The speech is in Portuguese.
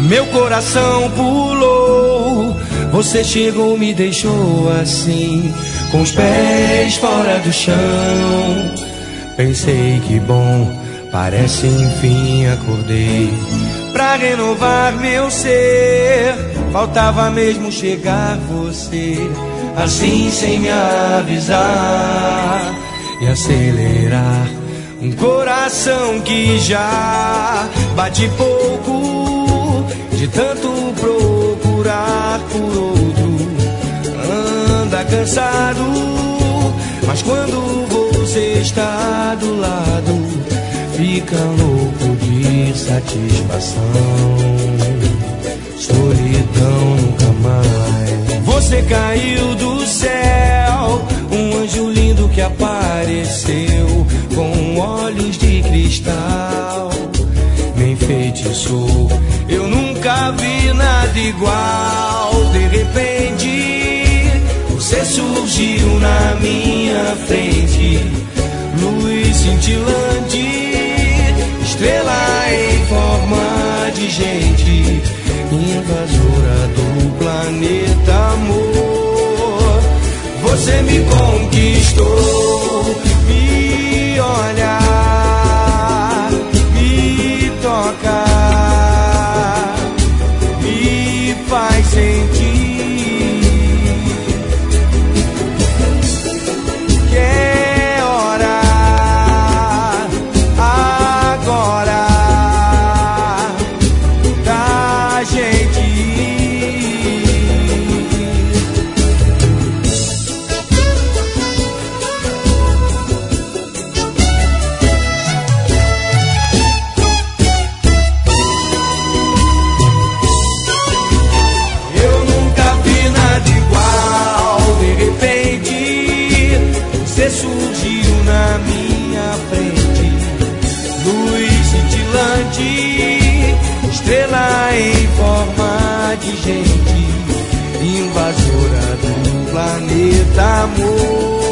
Meu coração pulou, você chegou, me deixou assim, com os pés fora do chão. Pensei que bom, parece enfim acordei. Pra renovar meu ser, faltava mesmo chegar você, assim sem me avisar, e acelerar um coração que já bate pouco, de tanto procurar por outro. Anda cansado, mas quando você está do lado, fica louco de satisfação. Solidão nunca mais. Você caiu do céu, um anjo lindo que apareceu, com olhos de cristal, me enfeitiçou. Eu nunca vi nada igual. De repente, você surgiu na minha frente, luz cintilante, estrela em forma de gente, invasora do planeta amor. Você me conquistou, me olha, me toca, me faz sentir que é hora agora da gente ir. Eu nunca vi nada igual. De repente, você surgiu na minha frente, luz cintilante, estrela em forma de gente, invasora do planeta amor.